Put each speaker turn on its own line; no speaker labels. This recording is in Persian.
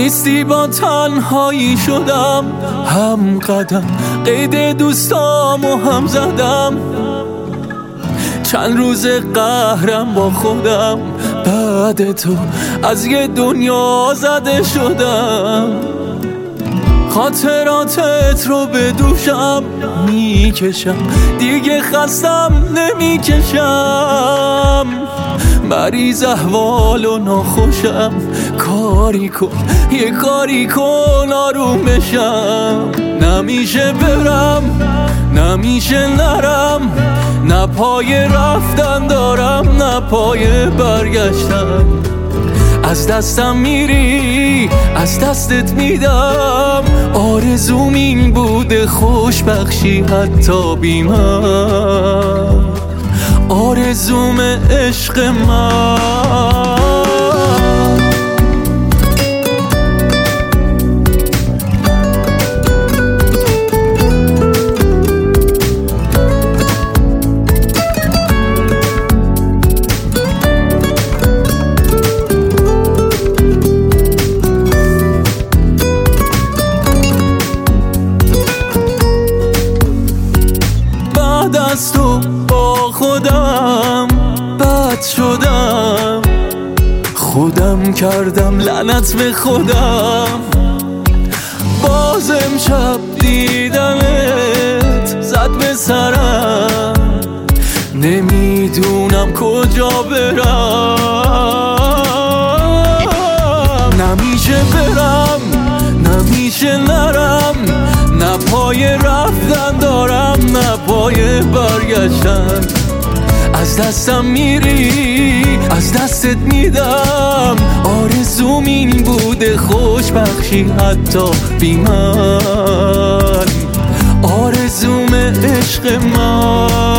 نیستی با تنهایی شدم هم قدم، قید دوستامو هم زدم. چند روز قهرم با خودم، بعد تو از یه دنیا زده شدم. خاطراتت رو به دوشم میکشم، دیگه خستم نمیکشم. مریض احوال و ناخوشم، کاری کن یه کاری کن آرومشم. نمیشه برم نمیشه نرم، نه پای رفتن دارم نه پای برگشتن. از دستم میری از دستت میدم، آرزوم این بوده خوشبخشی حتی بی من، آرزوم عشق من. از تو با خودم بد شدم، خودم کردم لعنت به خودم. باز امشب دیدنت زد به سرم، نمیدونم کجا برم. نمیشه برم نمیشه نرم، نه پای رفتن دارم نه پای برگشتن. از دستم میری از دستت میدم، آرزوم این بوده خوشبخشی حتی بی من، آرزوم عشق من.